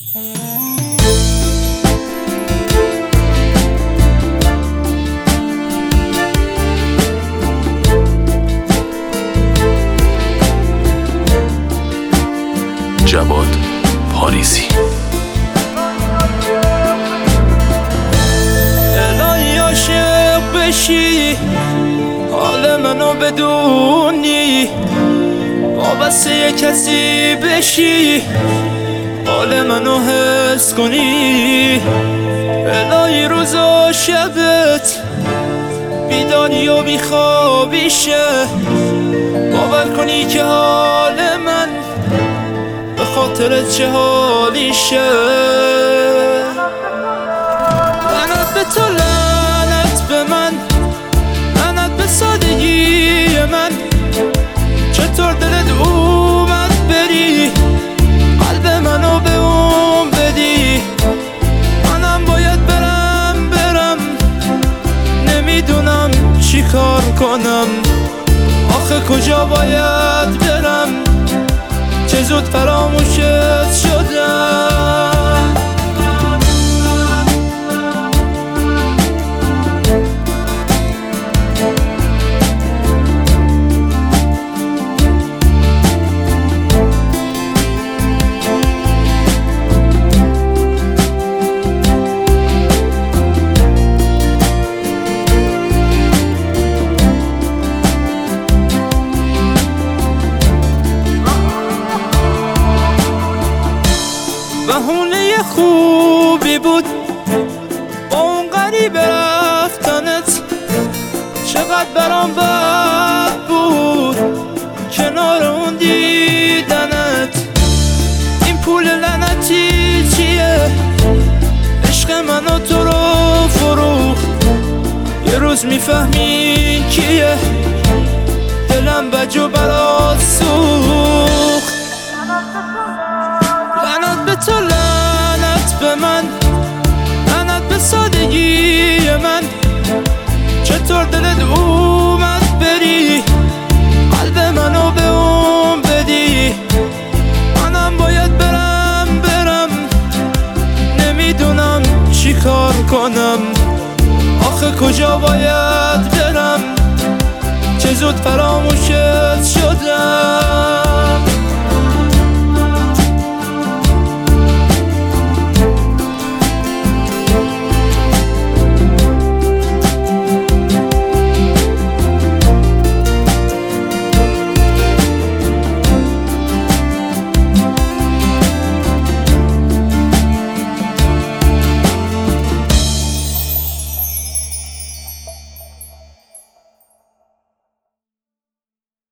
جواد پاریزی. الهی عاشق بشی، حال منو بدونی، وابسته کسی بشی، حال منو حس کنی. الهی روز و شبت بیداری و بیخوابیشه، باور کنی که حال من به خاطر چه حالیشه. لعنت به تو، لعنت به من، لعنت به سادگی من. چطور دلت اومد بری، قلب منو به اون بدی. منم باید برم، نمیدونم چی کار کنم. آخه کجا باید برم، چه زود فراموشت شدم. بهونه خوبی بود با اون غریب رفتنت، چقدر برام بد بود کنار اون دیدنت. این پول لعنتی چیه، عشق من و تو رو فروخت. یه روز میفهمی کیه، دلم بجو برات سوخت. لعنت به تو، لعنت به من، لعنت به سادگی من. چطور دلت اومد بری، قلب منو به اون بدی. منم باید برم، نمیدونم چی کار کنم. آخه کجا باید برم، چه زود فراموشت شدم.